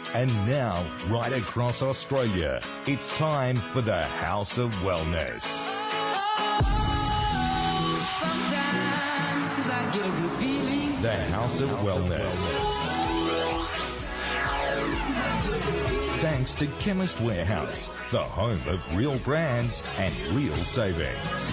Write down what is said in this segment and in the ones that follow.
And now, right across Australia, it's time for the House of Wellness. The House of Wellness. Thanks to Chemist Warehouse, the home of real brands and real savings.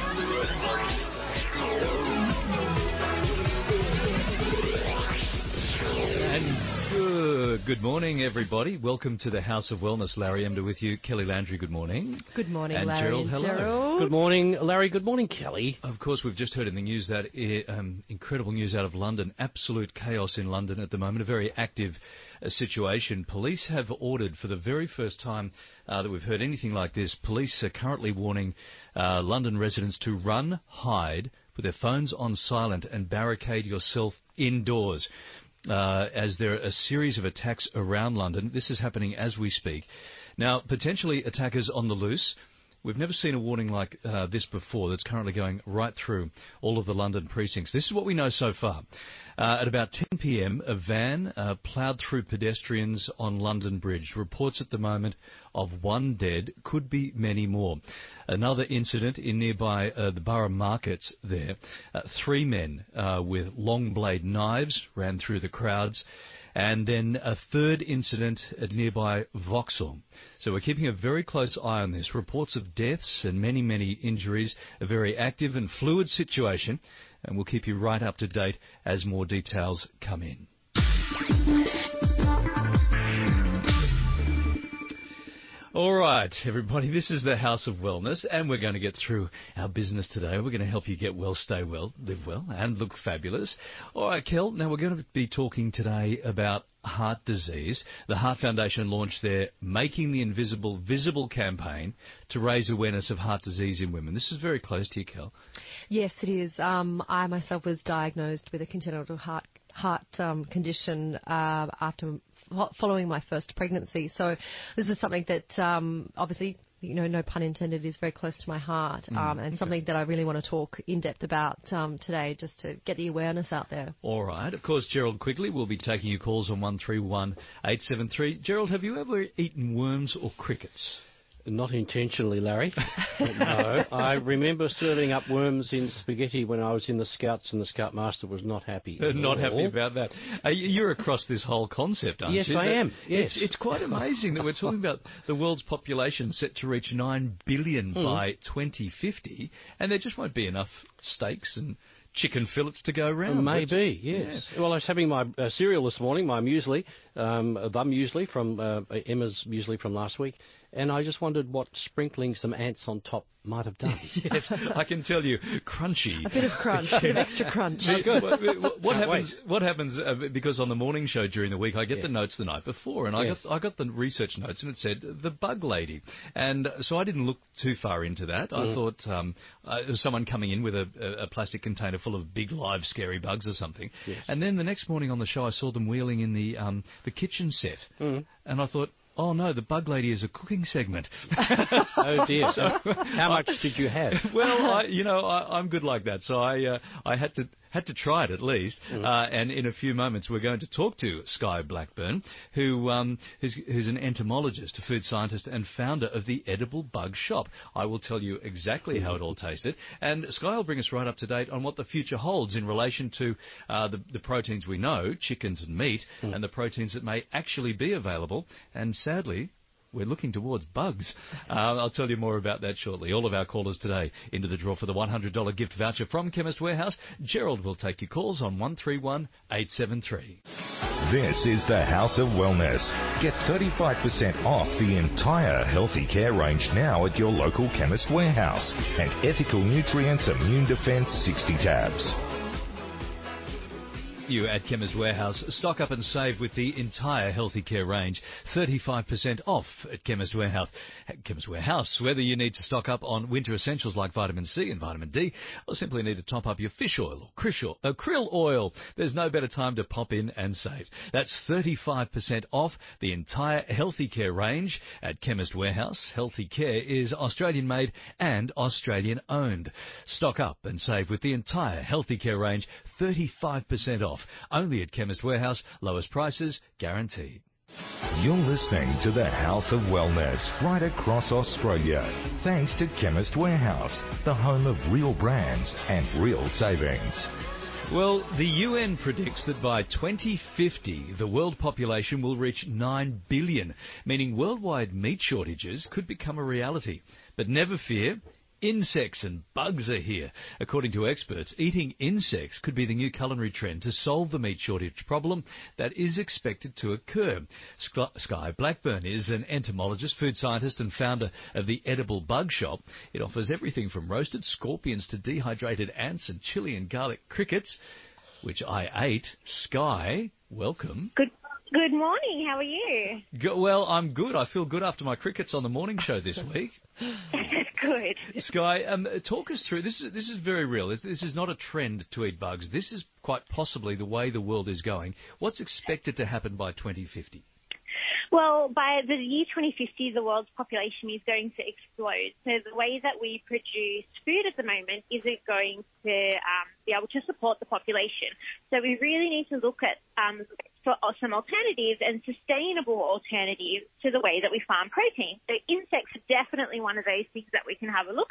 Good morning, everybody. Welcome to the House of Wellness. Larry Emder with you. Kelly Landry, good morning. Good morning, and Larry Gerald, and hello. Gerald. Good morning, Larry. Good morning, Kelly. Of course, we've just heard in the news that incredible news out of London. Absolute chaos in London at the moment. A very active situation. Police have ordered, for the very first time that we've heard anything like this, police are currently warning London residents to run, hide, with their phones on silent and barricade yourself indoors. As there are a series of attacks around London. This is happening as we speak. Now, potentially attackers on the loose. We've never seen a warning like this before that's currently going right through all of the London precincts. This is what we know so far. At about 10 p.m, a van ploughed through pedestrians on London Bridge. Reports at the moment of one dead, could be many more. Another incident in nearby the Borough Markets there. 3 men with long blade knives ran through the crowds. And then a third incident at nearby Vauxhall. So we're keeping a very close eye on this. Reports of deaths and many, many injuries. A very active and fluid situation. And we'll keep you right up to date as more details come in. All right, everybody, this is the House of Wellness, and we're going to get through our business today. We're going to help you get well, stay well, live well, and look fabulous. All right, Kel, now we're going to be talking today about heart disease. The Heart Foundation launched their Making the Invisible Visible campaign to raise awareness of heart disease in women. This is very close to you, Kel. Yes, it is. I myself was diagnosed with a congenital heart condition after following my first pregnancy. So this is something that obviously, you know, no pun intended, is very close to my heart, and something that I really want to talk in depth about today, just to get the awareness out there. All right. Of course, Gerald quickly will be taking your calls on 131873. Gerald, have you ever eaten worms or crickets? Not intentionally, Larry. No. I remember serving up worms in spaghetti when I was in the Scouts, and the Scoutmaster was not happy. Not happy about that. You're across this whole concept, aren't you? Yes, I am. Yes. It's quite amazing that we're talking about the world's population set to reach 9 billion by 2050, and there just won't be enough steaks and chicken fillets to go around. Maybe, yes. Yeah. Well, I was having my cereal this morning, my muesli, a bum muesli from Emma's muesli from last week, and I just wondered what sprinkling some ants on top might have done. Yes, I can tell you, crunchy. A bit of crunch, a bit of extra crunch. What happens, because on the morning show during the week, I get the notes the night before, and I got the research notes, and it said the bug lady. And so I didn't look too far into that. I thought it was someone coming in with a plastic container full of big, live, scary bugs or something. Yes. And then the next morning on the show, I saw them wheeling in the kitchen set. And I thought, oh no, the bug lady is a cooking segment. Oh dear. So how much did you have? Well, I'm good like that, so I had to try it at least. And in a few moments, we're going to talk to Sky Blackburn, who's an entomologist, a food scientist, and founder of the Edible Bug Shop. I will tell you exactly how it all tasted, and Sky will bring us right up to date on what the future holds in relation to the proteins we know, chickens and meat, and the proteins that may actually be available. And sadly, we're looking towards bugs. I'll tell you more about that shortly. All of our callers today into the draw for the $100 gift voucher from Chemist Warehouse. Gerald will take your calls on 131873. This is the House of Wellness. Get 35% off the entire Healthy Care range now at your local Chemist Warehouse, and Ethical Nutrients Immune Defense 60 tabs. You at Chemist Warehouse. Stock up and save with the entire Healthy Care range. 35% off at Chemist Warehouse. Chemist Warehouse, whether you need to stock up on winter essentials like vitamin C and vitamin D, or simply need to top up your fish oil or krill oil, there's no better time to pop in and save. That's 35% off the entire Healthy Care range at Chemist Warehouse. Healthy Care is Australian made and Australian owned. Stock up and save with the entire Healthy Care range. 35% off. Only at Chemist Warehouse. Lowest prices guaranteed. You're listening to the House of Wellness right across Australia. Thanks to Chemist Warehouse, the home of real brands and real savings. Well, the UN predicts that by 2050, the world population will reach 9 billion, meaning worldwide meat shortages could become a reality. But never fear, insects and bugs are here. According to experts, eating insects could be the new culinary trend to solve the meat shortage problem that is expected to occur. Sky Blackburn is an entomologist, food scientist and founder of the Edible Bug Shop. It offers everything from roasted scorpions to dehydrated ants and chili and garlic crickets, which I ate. Sky, welcome. Good morning. How are you? Well, I'm good. I feel good after my crickets on the morning show this week. Good. Sky, talk us through. This is very real. This is not a trend to eat bugs. This is quite possibly the way the world is going. What's expected to happen by 2050? Well, by the year 2050, the world's population is going to explode. So the way that we produce food at the moment isn't going to be able to support the population. So we really need to look at some alternatives and sustainable alternatives to the way that we farm protein. So insects are definitely one of those things that we can have a look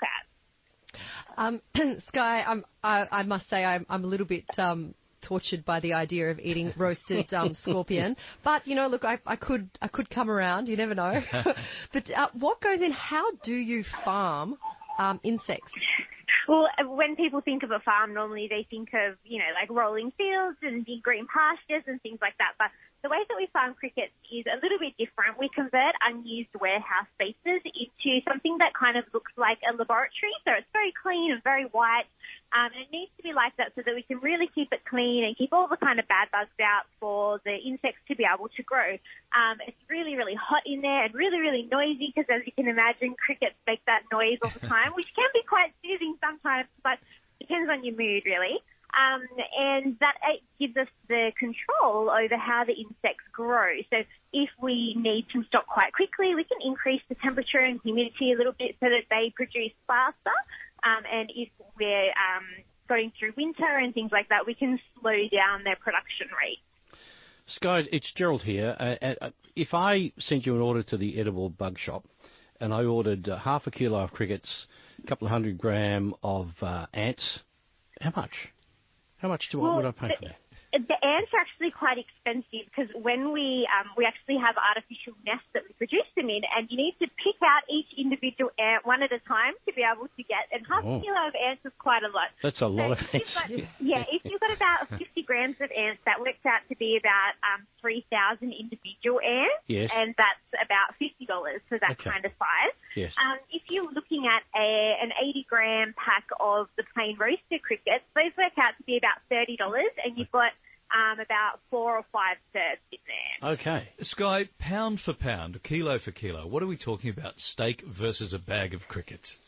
at. Sky, I must say I'm a little bit tortured by the idea of eating roasted scorpion. But, look, I could come around. You never know. But what goes in? How do you farm insects? Well, when people think of a farm, normally they think of, like rolling fields and big green pastures and things like that. But the way that we farm crickets is a little bit different. We convert unused warehouse spaces into something that kind of looks like a laboratory. So it's very clean and very white. And it needs to be like that so that we can really keep it clean and keep all the kind of bad bugs out for the insects to be able to grow. It's really, really hot in there and really, really noisy because, as you can imagine, crickets make that noise all the time, which can be quite soothing sometimes, but depends on your mood, really. And that gives us the control over how the insects grow. So if we need to stop quite quickly, we can increase the temperature and humidity a little bit so that they produce faster. And if we're going through winter and things like that, we can slow down their production rate. Sky, it's Gerald here. If I sent you an order to the Edible Bug Shop and I ordered half a kilo of crickets, a couple of 100 gram of ants, how much? How much would I pay for that? The ants are actually quite expensive because when we actually have artificial nests that we produce them in, and you need to pick out each individual ant one at a time to be able to get, and half a kilo of ants is quite a lot. That's a lot of ants. If you've got about 50 grams of ants, that works out to be about 3,000 individual ants, yes. And that's about $50 for that kind of size. Yes. If you're looking at an 80-gram pack of the plain roasted crickets, those work out to be about $30, and you've got about 4 or 5 serves in there. Okay. Sky, pound for pound, kilo for kilo, what are we talking about? Steak versus a bag of crickets?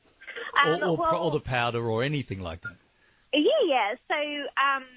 Or the powder or anything like that? Yeah. So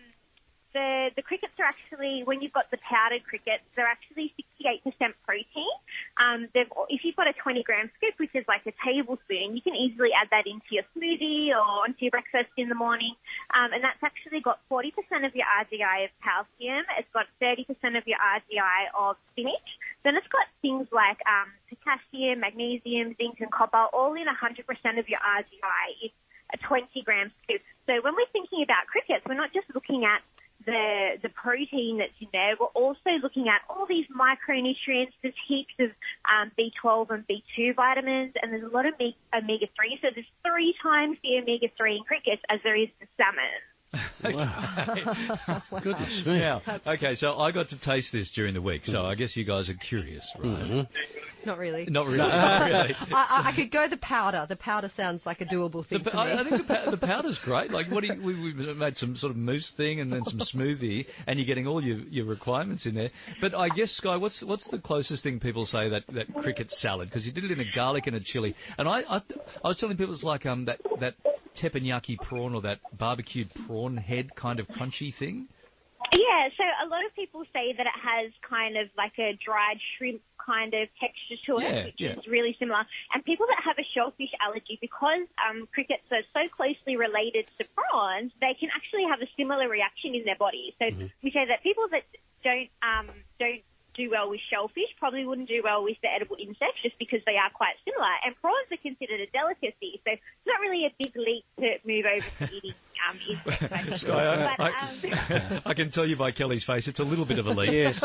the crickets are actually, when you've got the powdered crickets, they're actually 68% protein. If you've got a 20-gram scoop, which is like a tablespoon, you can easily add that into your smoothie or onto your breakfast in the morning. And that's actually got 40% of your RDI of calcium. It's got 30% of your RDI of spinach. Then it's got things like potassium, magnesium, zinc, and copper, all in 100% of your RDI. It's a 20-gram scoop. So when we're thinking about crickets, we're not just looking at the protein that's in there. We're also looking at all these micronutrients. There's heaps of B12 and B2 vitamins, and there's a lot of omega-3. So there's 3 times the omega-3 in crickets as there is in salmon. Wow. Goodness me. Now, okay, so I got to taste this during the week, so I guess you guys are curious, right? Mm-hmm. Not really. Not really. Not really. I could go the powder. The powder sounds like a doable thing for me. I think the powder's great. Like, we made some sort of mousse thing and then some smoothie, and you're getting all your requirements in there. But I guess, Sky, what's the closest thing people say that cricket salad? Because you did it in a garlic and a chili. And I was telling people it's like that teppanyaki prawn or that barbecued prawn head kind of crunchy thing. Yeah, so a lot of people say that it has kind of like a dried shrimp kind of texture to it, which is really similar. And people that have a shellfish allergy, because crickets are so closely related to prawns, they can actually have a similar reaction in their body. So we say that people that don't do well with shellfish, probably wouldn't do well with the edible insects just because they are quite similar. And prawns are considered a delicacy, so it's not really a big leap to move over to eating insects. I can tell you by Kelly's face, it's a little bit of a leap. Yes.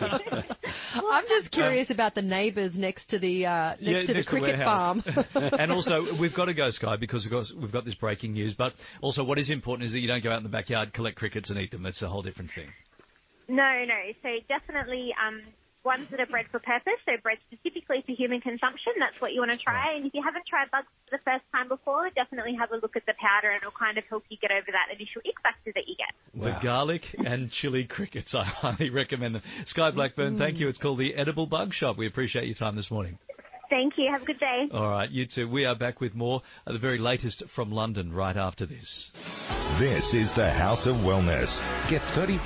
I'm just curious about the neighbours next to the cricket farm. And also, we've got to go, Sky, because we've got this breaking news. But also, what is important is that you don't go out in the backyard, collect crickets and eat them. That's a whole different thing. No. So definitely ones that are bred for purpose, so bred specifically for human consumption. That's what you want to try. Right. And if you haven't tried bugs for the first time before, definitely have a look at the powder, and it'll kind of help you get over that initial ick factor that you get. The garlic and chili crickets, I highly recommend them. Sky Blackburn, thank you. It's called the Edible Bug Shop. We appreciate your time this morning. Thank you. Have a good day. All right, you too. We are back with more of the very latest from London right after this. This is the House of Wellness. Get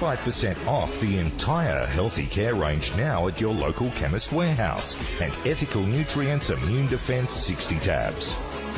35% off the entire healthy care range now at your local Chemist Warehouse. And Ethical Nutrients Immune Defence 60 tabs.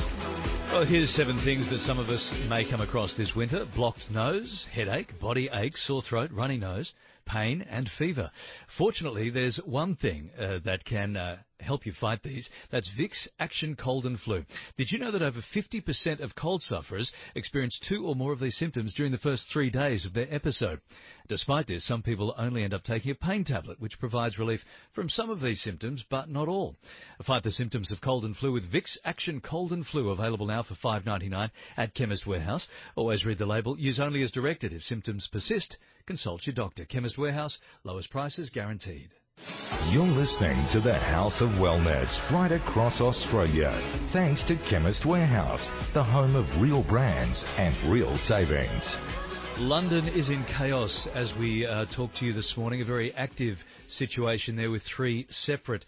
Well, here's 7 things that some of us may come across this winter. Blocked nose, headache, body ache, sore throat, runny nose, pain and fever. Fortunately, there's one thing that can help you fight these. That's Vicks Action Cold and Flu. Did you know that over 50% of cold sufferers experience 2 or more of these symptoms during the first 3 days of their episode? Despite this, some people only end up taking a pain tablet, which provides relief from some of these symptoms, but not all. Fight the symptoms of cold and flu with Vicks Action Cold and Flu, available now for $5.99 at Chemist Warehouse. Always read the label. Use only as directed. If symptoms persist, consult your doctor. Chemist Warehouse, lowest prices guaranteed. You're listening to the House of Wellness right across Australia. Thanks to Chemist Warehouse, the home of real brands and real savings. London is in chaos as we talk to you this morning. A very active situation there with 3 separate,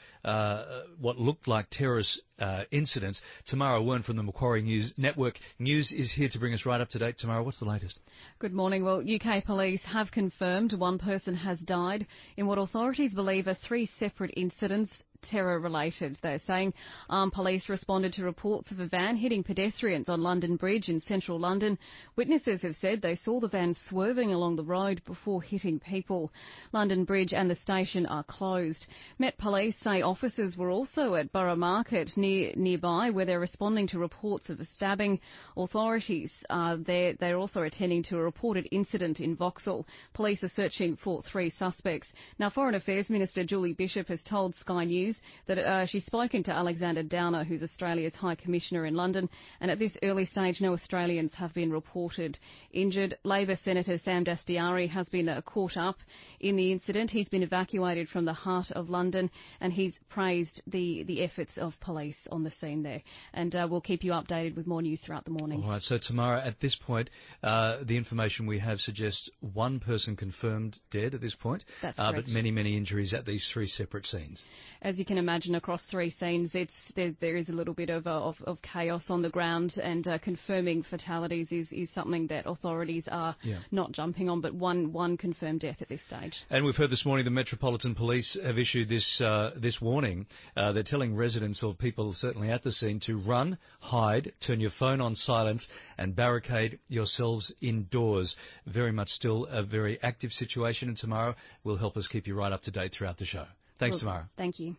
what looked like terrorist incidents. Tamara Wern from the Macquarie News Network News is here to bring us right up to date. Tamara, what's the latest? Good morning. Well, UK police have confirmed 1 person has died in what authorities believe are 3 separate incidents, terror-related. They're saying armed police responded to reports of a van hitting pedestrians on London Bridge in central London. Witnesses have said they saw the van swerving along the road before hitting people. London Bridge and the station are closed. Met Police say officers were also at Borough Market nearby, where they're responding to reports of a stabbing. Authorities they're also attending to a reported incident in Vauxhall. Police are searching for 3 suspects. Now, Foreign Affairs Minister Julie Bishop has told Sky News that she's spoken to Alexander Downer, who's Australia's High Commissioner in London, and at this early stage no Australians have been reported injured. Labor Senator Sam Dastyari has been caught up in the incident. He's been evacuated from the heart of London, and he's praised the efforts of police on the scene there. And we'll keep you updated with more news throughout the morning. All right, so Tamara, at this point, the information we have suggests 1 person confirmed dead at this point. That's correct. But many, many injuries at these 3 separate scenes. As you can imagine, across 3 scenes, there is a little bit of chaos on the ground, and confirming fatalities is something that authorities are not jumping on, but one confirmed death at this stage. And we've heard this morning the Metropolitan Police have issued this warning. They're telling residents or people certainly at the scene to run, hide, turn your phone on silent and barricade yourselves indoors. Very much still a very active situation, and tomorrow will help us keep you right up to date throughout the show. Thanks, Tamara. Thank you.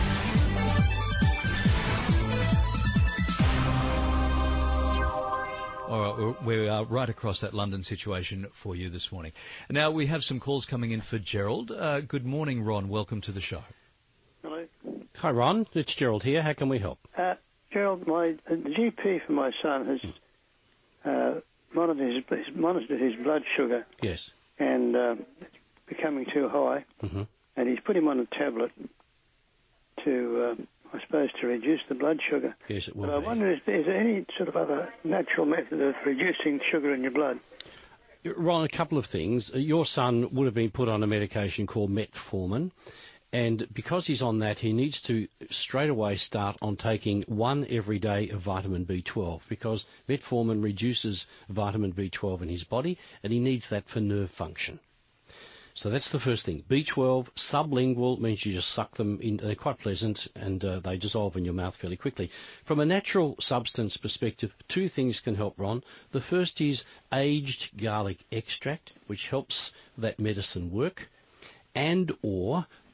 All right, we are right across that London situation for you this morning. Now, we have some calls coming in for Gerald. Good morning, Ron. Welcome to the show. Hello. Hi, Ron. It's Gerald here. How can we help? Gerald, the GP for my son has monitored his blood sugar. Yes. And it's becoming too high. Mm-hmm. And he's put him on a tablet to, I suppose, to reduce the blood sugar. Yes, it will. But I wonder, is there any sort of other natural method of reducing sugar in your blood? Ron, a couple of things. Your son would have been put on a medication called metformin, and because he's on that, he needs to straight away start on taking 1 every day of vitamin B12, because metformin reduces vitamin B12 in his body, and he needs that for nerve function. So that's the first thing. B12 sublingual means you just suck them in. They're quite pleasant, and they dissolve in your mouth fairly quickly. From a natural substance perspective, 2 things can help, Ron. The first is aged garlic extract, which helps that medicine work, and or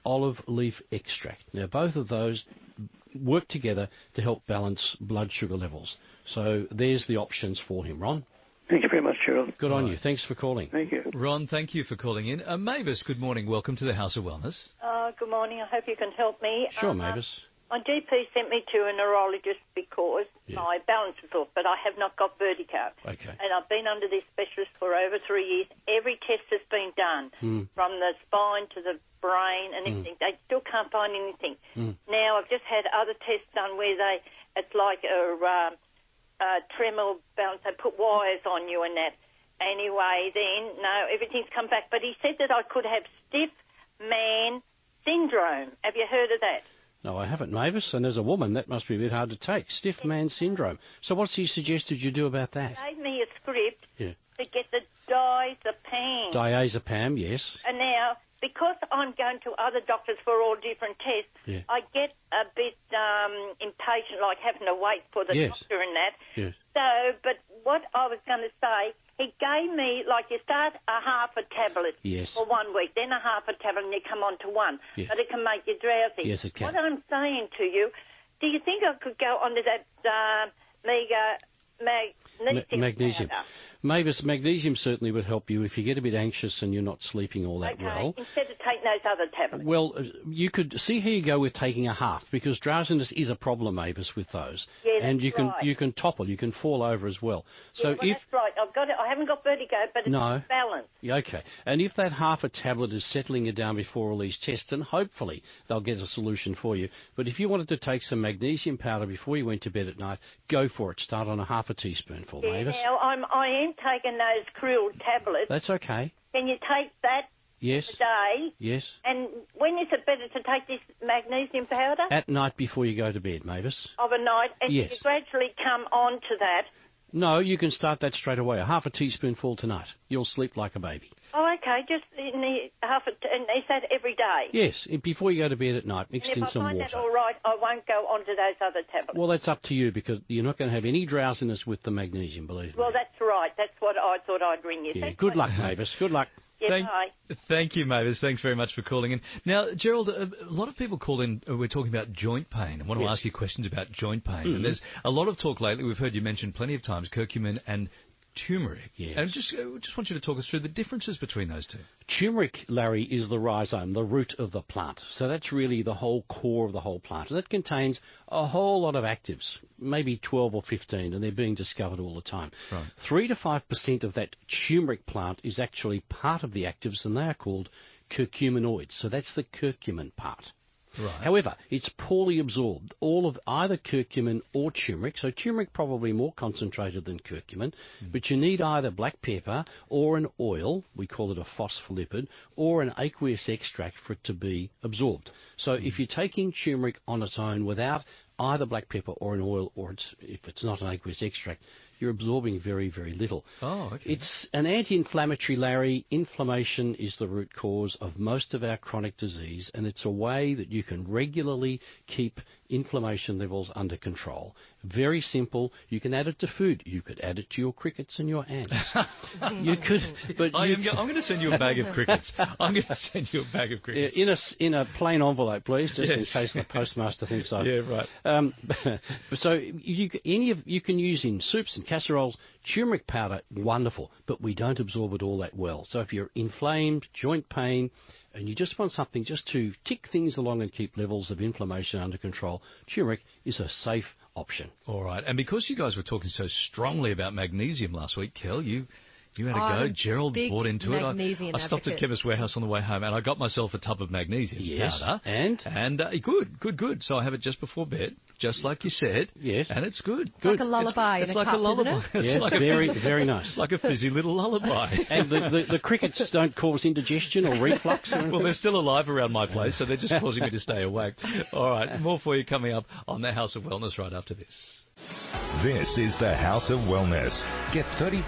olive leaf extract. Now, both of those work together to help balance blood sugar levels. So there's the options for him, Ron. Thank you very much, Gerald. Good on you. Thanks for calling. Thank you. Ron, thank you for calling in. Mavis, good morning. Welcome to the House of Wellness. Good morning. I hope you can help me. Sure, Mavis. My GP sent me to a neurologist because my balance is off, but I have not got vertigo. Okay. And I've been under this specialist for over 3 years. Every test has been done, from the spine to the brain and everything. They still can't find anything. Now, I've just had other tests done where it's like a tremor balance. They put wires on you and that. Anyway, then, no, everything's come back. But he said that I could have stiff man syndrome. Have you heard of that? No, I haven't, Mavis, and as a woman, that must be a bit hard to take. Stiff man syndrome. So what's he suggested you do about that? He gave me a script to get the diazepam. Diazepam, yes. And now, because I'm going to other doctors for all different tests, I get a bit impatient, like having to wait for the doctor and that. Yes. So, but what I was going to say, he gave me, like, you start a half a tablet for 1 week, then a half a tablet, and you come on to one. Yes. But it can make you drowsy. Yes, it can. What I'm saying to you, do you think I could go onto that magnesium powder? Mavis, magnesium certainly would help you if you get a bit anxious and you're not sleeping all that well. Instead of taking those other tablets. Well, you could see how you go with taking a half, because drowsiness is a problem, Mavis, with those. Yeah, and you right. you can topple, you can fall over as well. So well, that's right. I've got it. I haven't got vertigo, but it's balanced. Yeah, okay. And if that half a tablet is settling you down before all these tests, then hopefully they'll get a solution for you. But if you wanted to take some magnesium powder before you went to bed at night, go for it. Start on a half a teaspoonful, Mavis. Now, I am taking those Krill tablets. That's okay. Can you take that a day? Yes. And when is it better to take this magnesium powder? At night before you go to bed, Mavis. Of a night, and you gradually come on to that. No, you can start that straight away. A half a teaspoonful tonight. You'll sleep like a baby. Oh, okay. Just in the and is that every day? Yes, before you go to bed at night, mixed in some water. And if I find that all right, I won't go on to those other tablets. Well, that's up to you, because you're not going to have any drowsiness with the magnesium, believe me. Well, that's right. That's what I thought I'd ring you. Yeah, good luck, Mavis. Good luck. Thank you, Mavis. Thanks very much for calling in. Now, Gerald, a lot of people call in. We're talking about joint pain. I want to ask you questions about joint pain. And there's a lot of talk lately. We've heard you mention plenty of times curcumin and turmeric. Yes. And just want you to talk us through the differences between those two. Turmeric, Larry, is the rhizome, the root of the plant. So that's really the whole core of the whole plant. And it contains a whole lot of actives, maybe 12 or 15, and they're being discovered all the time. Right. 3 to 5% of that turmeric plant is actually part of the actives, and they are called curcuminoids. So that's the curcumin part. Right. However, it's poorly absorbed, all of either curcumin or turmeric. So turmeric probably more concentrated than curcumin, but you need either black pepper or an oil, we call it a phospholipid, or an aqueous extract for it to be absorbed. So if you're taking turmeric on its own without either black pepper or an oil, or if it's not an aqueous extract, you're absorbing very, very little. Oh, okay. It's an anti-inflammatory, Larry. Inflammation is the root cause of most of our chronic disease, and it's a way that you can regularly keep inflammation levels under control. Very simple. You can add it to food. You could add it to your crickets and your ants. You could, but I'm going to send you a bag of crickets. I'm going to send you a bag of crickets. In a plain envelope, please, just in case the postmaster thinks so. Yeah, right. So you can use in soups and casseroles. Turmeric powder, wonderful, but we don't absorb it all that well. So if you're inflamed, joint pain, and you just want something just to tick things along and keep levels of inflammation under control, turmeric is a safe option. All right. And because you guys were talking so strongly about magnesium last week, Kel, you had a go. Gerald bought into it. I stopped at Chemist Warehouse on the way home, and I got myself a tub of magnesium powder. And good. So I have it just before bed, just like you said. Yes. And it's good. It's like a lullaby in a cup, isn't it? Yes, like very nice. Like a fizzy little lullaby. And the crickets don't cause indigestion or reflux or anything? Well, they're still alive around my place, so they're just causing me to stay awake. All right, more for you coming up on the House of Wellness right after this. This is the House of Wellness. Get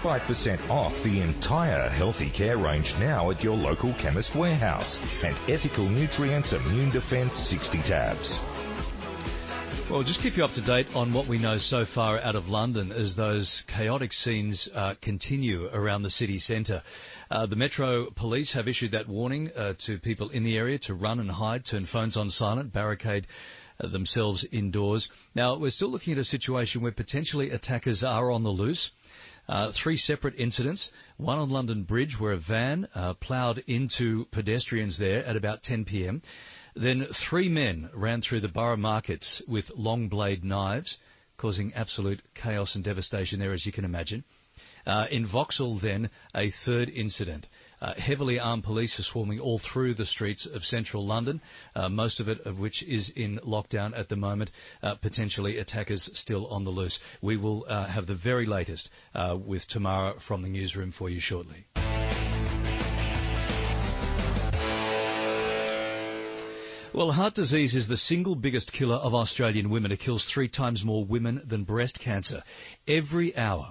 35% off the entire Healthy Care range now at your local Chemist Warehouse, and Ethical Nutrients Immune Defense 60 tabs. Well, just keep you up to date on what we know so far out of London as those chaotic scenes continue around the city centre. The Metro Police have issued that warning to people in the area to run and hide, turn phones on silent, barricade themselves indoors. Now, we're still looking at a situation where potentially attackers are on the loose. 3 separate incidents, one on London Bridge where a van ploughed into pedestrians there at about 10 p.m. Then 3 men ran through the borough markets with long blade knives, causing absolute chaos and devastation there, as you can imagine. In Vauxhall, then, a 3rd incident. Heavily armed police are swarming all through the streets of central London, most of it of which is in lockdown at the moment, potentially attackers still on the loose. We will have the very latest with Tamara from the newsroom for you shortly. Well, heart disease is the single biggest killer of Australian women. It kills 3 times more women than breast cancer. Every hour,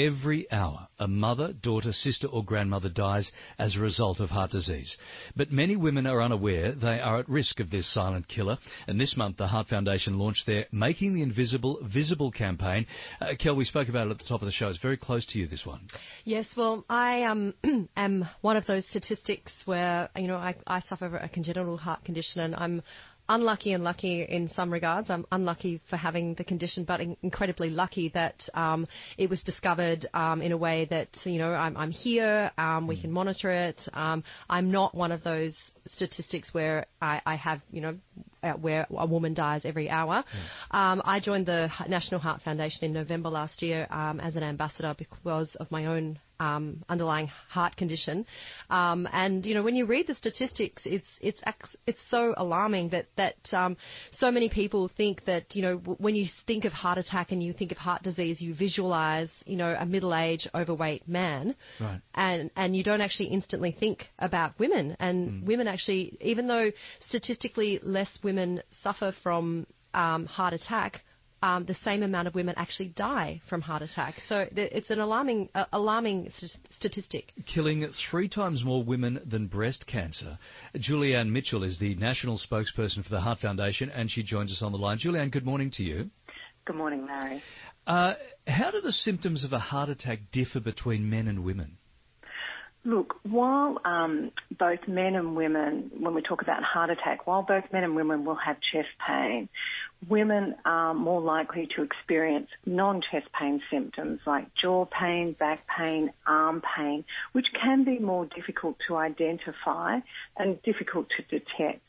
a mother, daughter, sister or grandmother dies as a result of heart disease. But many women are unaware they are at risk of this silent killer. And this month, the Heart Foundation launched their Making the Invisible Visible campaign. Kel, we spoke about it at the top of the show. It's very close to you, this one. Yes, well, I am one of those statistics where, I suffer a congenital heart condition, and I'm unlucky and lucky in some regards. I'm unlucky for having the condition, but incredibly lucky that it was discovered in a way that, I'm here, we can monitor it. I'm not one of those statistics where I have, where a woman dies every hour. I joined the National Heart Foundation in November last year as an ambassador because of my own underlying heart condition. And, when you read the statistics, it's so alarming that so many people think that, when you think of heart attack and you think of heart disease, you visualize, a middle-aged, overweight man. Right. And you don't actually instantly think about women. And women actually, even though statistically less women suffer from heart attack, the same amount of women actually die from heart attack. So it's an alarming statistic. Killing 3 times more women than breast cancer. Julianne Mitchell is the national spokesperson for the Heart Foundation, and she joins us on the line. Julianne, good morning to you. Good morning, Larry. How do the symptoms of a heart attack differ between men and women? Look, while both men and women, when we talk about heart attack, while both men and women will have chest pain, women are more likely to experience non-chest pain symptoms like jaw pain, back pain, arm pain, which can be more difficult to identify and difficult to detect.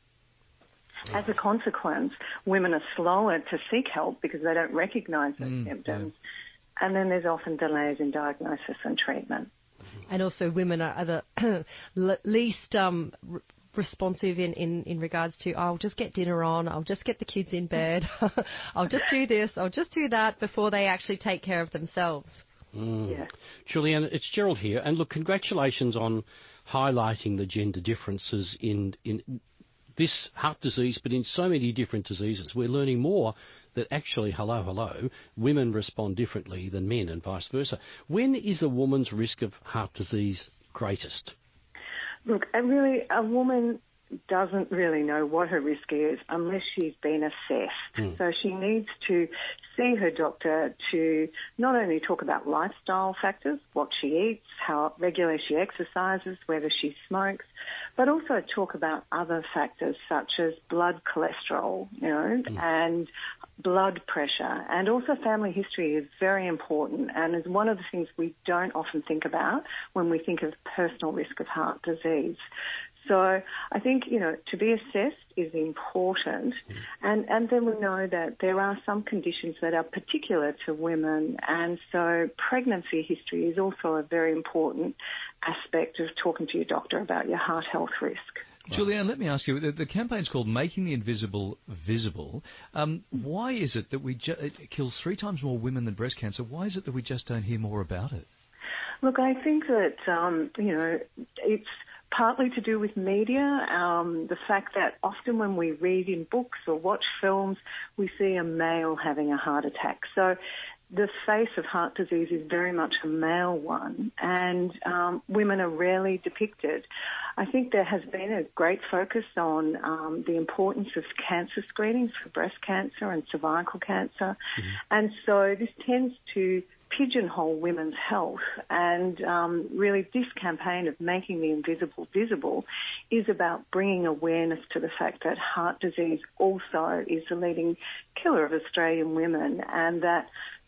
As a consequence, women are slower to seek help because they don't recognise those symptoms. Yeah. And then there's often delays in diagnosis and treatment. And also women are the least responsive in regards to, I'll just get dinner on, I'll just get the kids in bed, I'll just do this, I'll just do that before they actually take care of themselves. Yeah. Julianne, it's Gerald here. And look, congratulations on highlighting the gender differences in this heart disease, but in so many different diseases. We're learning more that actually, hello, women respond differently than men and vice versa. When is a woman's risk of heart disease greatest? Look, a woman doesn't really know what her risk is unless she's been assessed. So she needs to see her doctor to not only talk about lifestyle factors, what she eats, how regularly she exercises, whether she smokes, but also talk about other factors such as blood cholesterol, and blood pressure. And also family history is very important and is one of the things we don't often think about when we think of personal risk of heart disease. So I think, to be assessed is important. And then we know that there are some conditions that are particular to women. And so pregnancy history is also a very important aspect of talking to your doctor about your heart health risk. Julianne, let me ask you, the campaign's called Making the Invisible Visible. Why is it that it kills 3 times more women than breast cancer? Why is it that we just don't hear more about it? Look, I think that, it's partly to do with media, the fact that often when we read in books or watch films, we see a male having a heart attack. So the face of heart disease is very much a male one, and women are rarely depicted. I think there has been a great focus on the importance of cancer screenings for breast cancer and cervical cancer, and so this tends to pigeonhole women's health, and really this campaign of making the invisible visible is about bringing awareness to the fact that heart disease also is the leading killer of Australian women, and that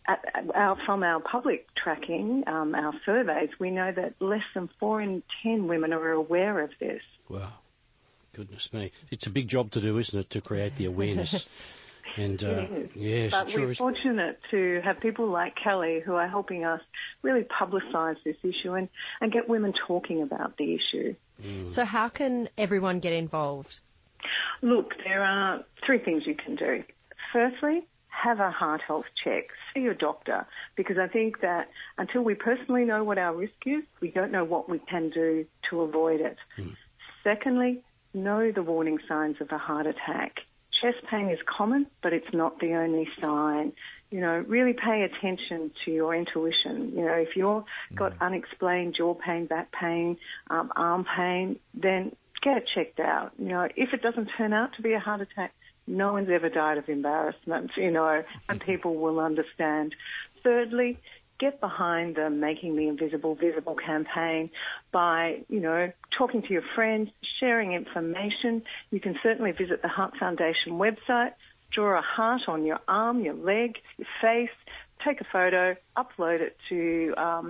from our public tracking, our surveys, we know that less than 4 in 10 women are aware of this. Wow. Goodness me. It's a big job to do, isn't it, to create the awareness? And, it is. Yes, but sure we're is. fortunate to have people like Kelly who are helping us really publicise this issue and get women talking about the issue. So how can everyone get involved? Look, there are 3 things you can do. Firstly, have a heart health check. See your doctor, because I think that until we personally know what our risk is, we don't know what we can do to avoid it. Secondly, know the warning signs of a heart attack. Chest pain is common, but it's not the only sign. You know, really pay attention to your intuition. You know, if you've got unexplained jaw pain, back pain, arm pain, then get it checked out. You know, if it doesn't turn out to be a heart attack, no one's ever died of embarrassment, you know, and people will understand. Thirdly, get behind the Making the Invisible Visible campaign by, you know, talking to your friends, sharing information. You can certainly visit the Heart Foundation website, draw a heart on your arm, your leg, your face, take a photo, upload it to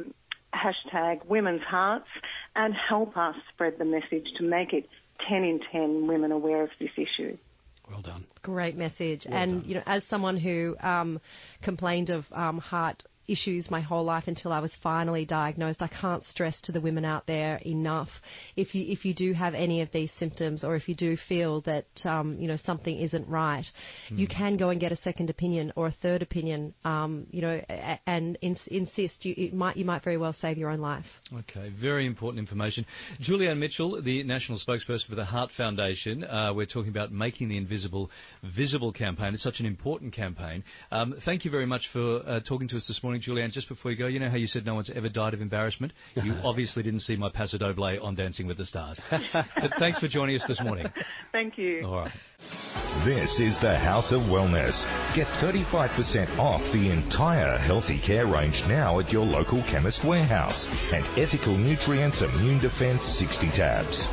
hashtag Women's Hearts, and help us spread the message to make it 10 in 10 women aware of this issue. Well done. Great message. Well and, done. you know, as someone who complained of heart issues my whole life until I was finally diagnosed, I can't stress to the women out there enough. If you do have any of these symptoms, or if you do feel that you know, something isn't right, you can go and get a second opinion or a third opinion. You know, and insist. You might very well save your own life. Okay, very important information. Julianne Mitchell, the national spokesperson for the Heart Foundation. We're talking about Making the Invisible Visible campaign. It's such an important campaign. Thank you very much for talking to us this morning, Julianne. Just before you go, you know how you said no one's ever died of embarrassment? You obviously didn't see my Paso Doble on Dancing with the Stars. But thanks for joining us this morning. Thank you. All right. This is the House of Wellness. Get 35% off the entire healthy care range now at your local Chemist Warehouse. And Ethical Nutrients Immune Defense 60 tabs.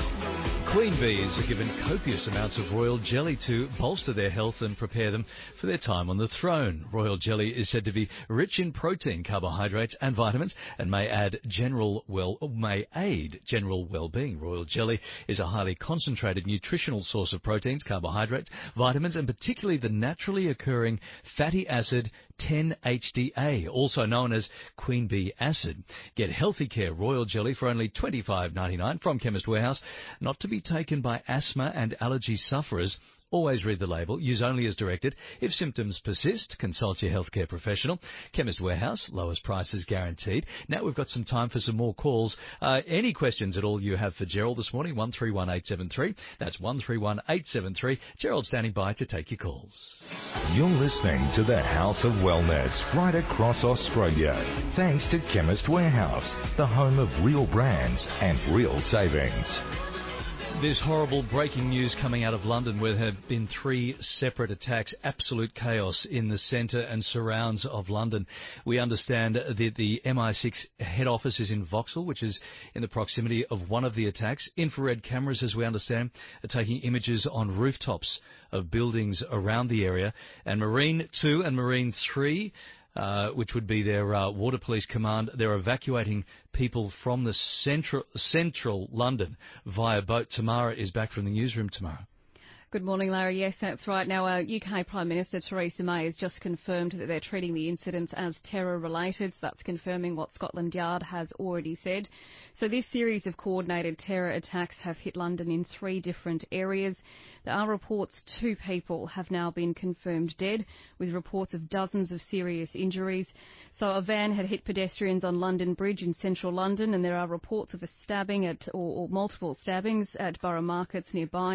Queen bees are given copious amounts of royal jelly to bolster their health and prepare them for their time on the throne. Royal jelly is said to be rich in protein, carbohydrates and vitamins, and may aid general well-being. Royal jelly is a highly concentrated nutritional source of proteins, carbohydrates, vitamins, and particularly the naturally occurring fatty acid 10-HDA, also known as queen bee acid. Get Healthy Care Royal Jelly for only $25.99 from Chemist Warehouse, not to be taken by asthma and allergy sufferers. Always read the label. Use only as directed. If symptoms persist, consult your healthcare professional. Chemist Warehouse, lowest prices guaranteed. Now we've got some time for some more calls. Any questions at all you have for Gerald this morning? 131873. That's 131873. Gerald standing by to take your calls. You're listening to the House of Wellness right across Australia. Thanks to Chemist Warehouse, the home of real brands and real savings. This horrible breaking news coming out of London, where there have been 3 separate attacks, absolute chaos in the centre and surrounds of London. We understand that the MI6 head office is in Vauxhall, which is in the proximity of one of the attacks. Infrared cameras, as we understand, are taking images on rooftops of buildings around the area. And Marine 2 and Marine 3, which would be their Water Police Command, they're evacuating people from the central London via boat. Tamara is back from the newsroom. Tamara. Good morning, Larry. Yes, that's right. Now, UK Prime Minister Theresa May has just confirmed that they're treating the incidents as terror-related. So that's confirming what Scotland Yard has already said. So this series of coordinated terror attacks have hit London in 3 different areas. There are reports 2 people have now been confirmed dead, with reports of dozens of serious injuries. So a van had hit pedestrians on London Bridge in central London, and there are reports of a stabbing or multiple stabbings at Borough Markets nearby.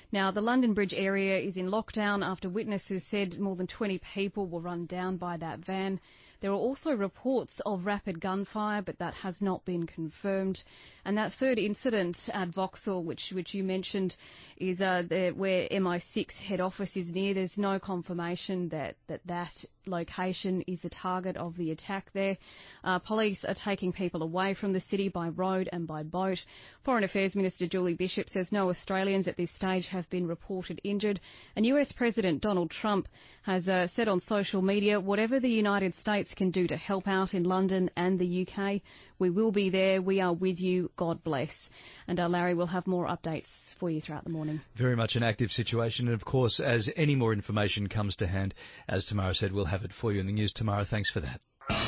Now, the London Bridge area is in lockdown after witnesses said more than 20 people were run down by that van. There are also reports of rapid gunfire, but that has not been confirmed. And that third incident at Vauxhall, which you mentioned, is where MI6 head office is near. There's no confirmation that location is the target of the attack there. Police are taking people away from the city by road and by boat. Foreign Affairs Minister Julie Bishop says no Australians at this stage have been reported injured. And US President Donald Trump has said on social media, whatever the United States can do to help out in London and the UK, we will be there. We are with you. God bless. And Larry will have more updates for you throughout the morning. Very much an active situation. And of course, as any more information comes to hand, as Tamara said, we'll have it for you in the news tomorrow. Thanks for that.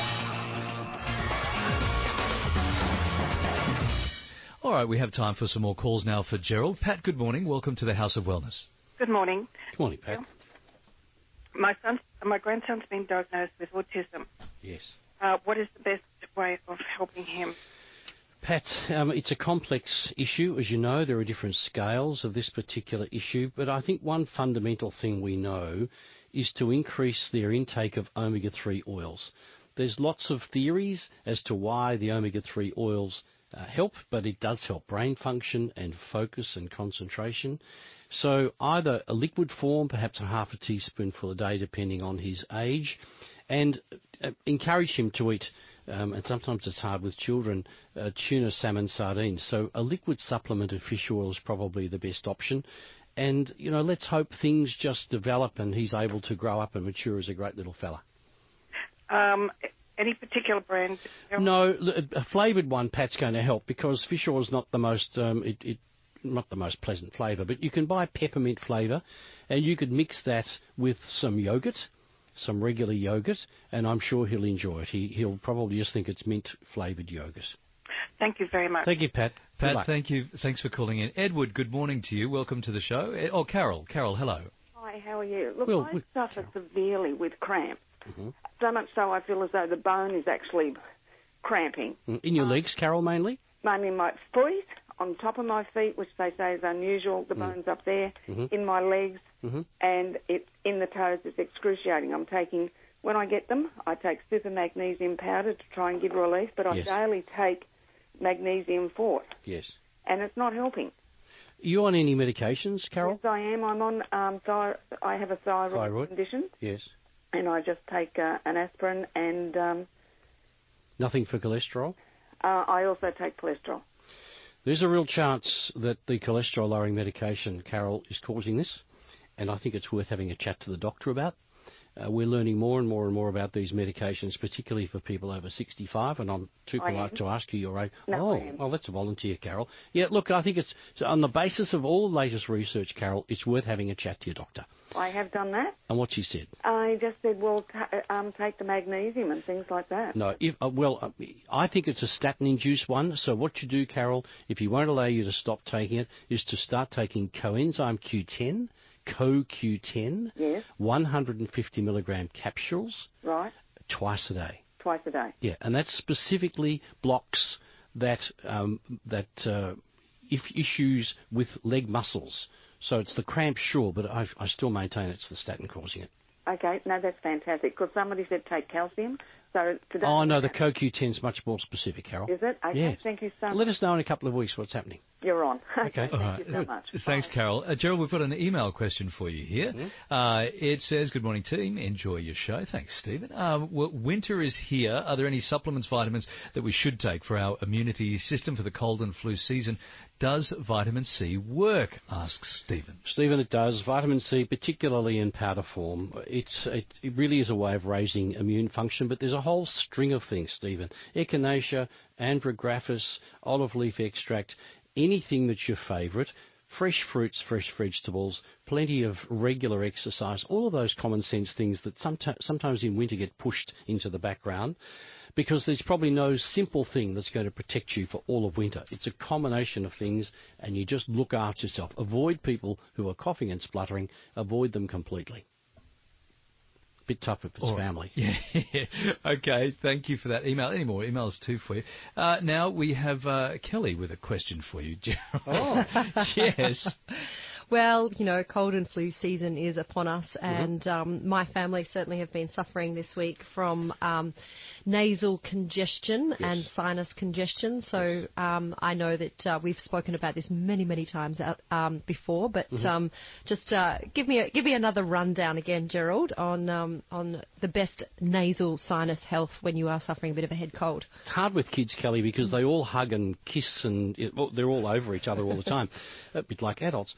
All right, we have time for some more calls now for Gerald. Pat, good morning. Welcome to the House of Wellness. Good morning. Good morning, Pat. My grandson's been diagnosed with autism. Yes. What is the best way of helping him? Pat, it's a complex issue. As you know, there are different scales of this particular issue, but I think one fundamental thing we know is to increase their intake of omega-3 oils. There's lots of theories as to why the omega-3 oils help, but it does help brain function and focus and concentration. So either a liquid form, perhaps a half a teaspoonful a day, depending on his age, and encourage him to eat, and sometimes it's hard with children, tuna, salmon, sardines. So a liquid supplement of fish oil is probably the best option. And, let's hope things just develop and he's able to grow up and mature as a great little fella. Any particular brand? No, a flavoured one, Pat's going to help, because fish oil is not the most not the most pleasant flavour, but you can buy peppermint flavour, and you could mix that with some yogurt, some regular yogurt, and I'm sure he'll enjoy it. He'll probably just think it's mint-flavoured yogurt. Thank you very much. Thank you, Pat. Pat, thank you. Thanks for calling in. Edward, good morning to you. Welcome to the show. Oh, Carol. Carol, hello. Hi, how are you? Look, I suffer severely with cramps. Mm-hmm. So much so I feel as though the bone is actually cramping. In your legs, Carol, mainly? Mainly my feet, on top of my feet, which they say is unusual. The bone's up there, in my legs, and it's in the toes. It's excruciating. When I get them, I take super magnesium powder to try and give relief, but I daily take magnesium forte. Yes. And it's not helping. Are you on any medications, Carol? Yes, I am. I'm on, I have a thyroid condition. Yes. And I just take an aspirin and... Nothing for cholesterol? I also take cholesterol. There's a real chance that the cholesterol-lowering medication, Carol, is causing this, and I think it's worth having a chat to the doctor about. We're learning more and more and more about these medications, particularly for people over 65, and I'm too polite to ask you your age. Oh, that's a volunteer, Carol. Yeah, look, I think it's on the basis of all the latest research, Carol, it's worth having a chat to your doctor. I have done that. And what she said? I just said, well, take the magnesium and things like that. No, I think it's a statin-induced one. So what you do, Carol, if he won't allow you to stop taking it, is to start taking coenzyme Q10, CoQ10, 150 milligram capsules, twice a day. Twice a day. Yeah, and that specifically blocks that issues with leg muscles. So it's the cramp, sure, but I still maintain it's the statin causing it. Okay, no, that's fantastic, because somebody said take calcium. So today. Oh, no, the CoQ10 is much more specific, Carol. Is it? Okay, yeah. Thank you so much. Let us know in a couple of weeks what's happening. You're on. Okay. Thank you so much. Thanks, Carol. Gerald, we've got an email question for you here. It says, good morning, team. Enjoy your show. Thanks, Stephen. Winter is here. Are there any supplements, vitamins that we should take for our immunity system for the cold and flu season? Does vitamin C work? Asks Stephen. Stephen, it does. Vitamin C, particularly in powder form, it really is a way of raising immune function, but there's a whole string of things, Stephen. Echinacea, Andrographis, olive leaf extract, anything that's your favourite, fresh fruits, fresh vegetables, plenty of regular exercise, all of those common sense things that sometimes in winter get pushed into the background, because there's probably no simple thing that's going to protect you for all of winter. It's a combination of things, and you just look after yourself. Avoid people who are coughing and spluttering. Avoid them completely. Bit tough if it's family. Yeah. Okay, thank you for that email. Any more emails too for you? Now we have Kelly with a question for you, Gerald. Oh. Yes. Well, cold and flu season is upon us, and my family certainly have been suffering this week from nasal congestion and sinus congestion. So I know that we've spoken about this many times before, but just give me another rundown again, Gerald, on the best nasal sinus health when you are suffering a bit of a head cold. It's hard with kids, Kelly, because they all hug and kiss and they're all over each other all the time, a bit like adults.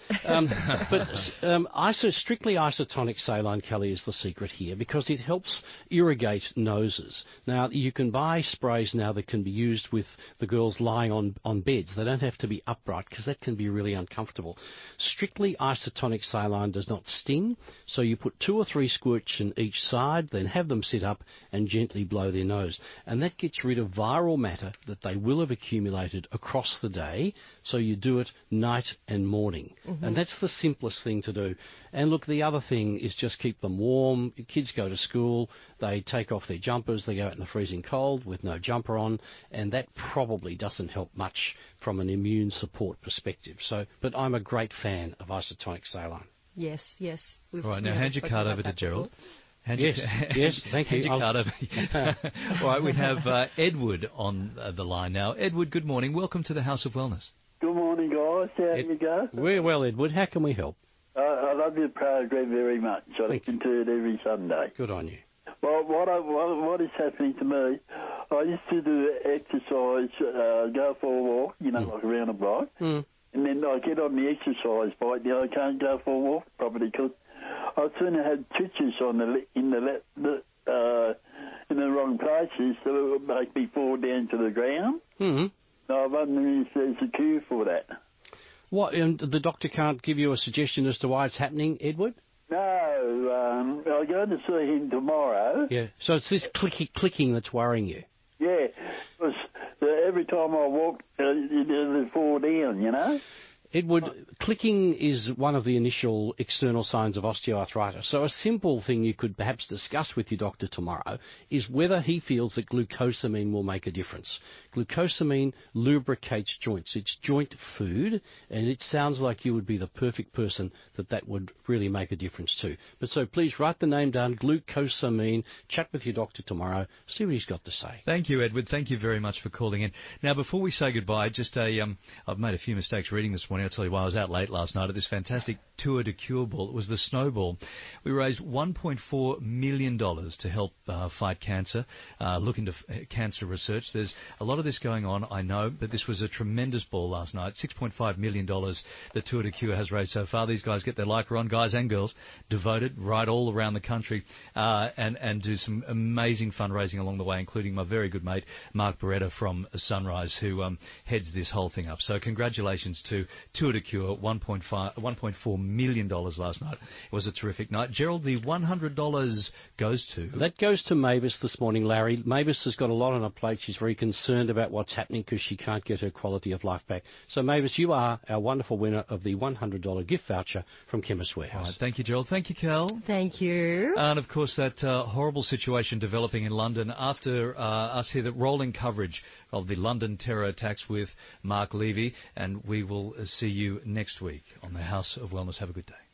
Strictly isotonic saline, Kelly, is the secret here because it helps irrigate noses. Now, you can buy sprays now that can be used with the girls lying on beds. They don't have to be upright because that can be really uncomfortable. Strictly isotonic saline does not sting, so you put 2 or 3 squirts in each side, then have them sit up and gently blow their nose. And that gets rid of viral matter that they will have accumulated across the day, so you do it night and morning. And that's the simplest thing to do. And look, the other thing is just keep them warm. Kids go to school, they take off their jumpers, they go out in the freezing cold with no jumper on, and that probably doesn't help much from an immune support perspective. But I'm a great fan of isotonic saline. Yes. Right, now hand your card over to Gerald. Yes, thank you. All right, we have Edward on the line now. Edward, good morning. Welcome to the House of Wellness. Good morning, guys. How do you go? We're well, Edward. How can we help? I love your program very much. I listen to it every Sunday. Good on you. Well, what is happening to me, I used to do exercise, go for a walk, like around a block, and then I get on the exercise bike. Now I can't go for a walk properly because I sooner had twitches in the wrong places that would make me fall down to the ground. I wonder if there's a cure for that. What? And the doctor can't give you a suggestion as to why it's happening, Edward? No, I'm going to see him tomorrow. Yeah. So it's this clicking that's worrying you. Yeah, because every time I walk, it fall down, Edward, clicking is one of the initial external signs of osteoarthritis. So a simple thing you could perhaps discuss with your doctor tomorrow is whether he feels that glucosamine will make a difference. Glucosamine lubricates joints. It's joint food, and it sounds like you would be the perfect person that would really make a difference to. But so please write the name down, glucosamine, chat with your doctor tomorrow, see what he's got to say. Thank you, Edward. Thank you very much for calling in. Now, before we say goodbye, I've made a few mistakes reading this morning. I'll tell you why. I was out late last night at this fantastic Tour de Cure ball. It was the Snowball. We raised $1.4 million to help fight cancer, look into cancer research. There's a lot of this going on, I know, but this was a tremendous ball last night. $6.5 million the Tour de Cure has raised so far. These guys get their lycra on, guys and girls, devoted, ride all around the country and do some amazing fundraising along the way, including my very good mate, Mark Beretta from Sunrise, who heads this whole thing up. So congratulations to Tour de Cure, $1.4 million last night. It was a terrific night. Gerald, the $100 goes to... That goes to Mavis this morning, Larry. Mavis has got a lot on her plate. She's very concerned about what's happening because she can't get her quality of life back. So, Mavis, you are our wonderful winner of the $100 gift voucher from Chemist Warehouse. Right, thank you, Gerald. Thank you, Kel. Thank you. And, of course, that horrible situation developing in London after us here, the rolling coverage of the London terror attacks with Mark Levy, and we will see you next week on the House of Wellness. Have a good day.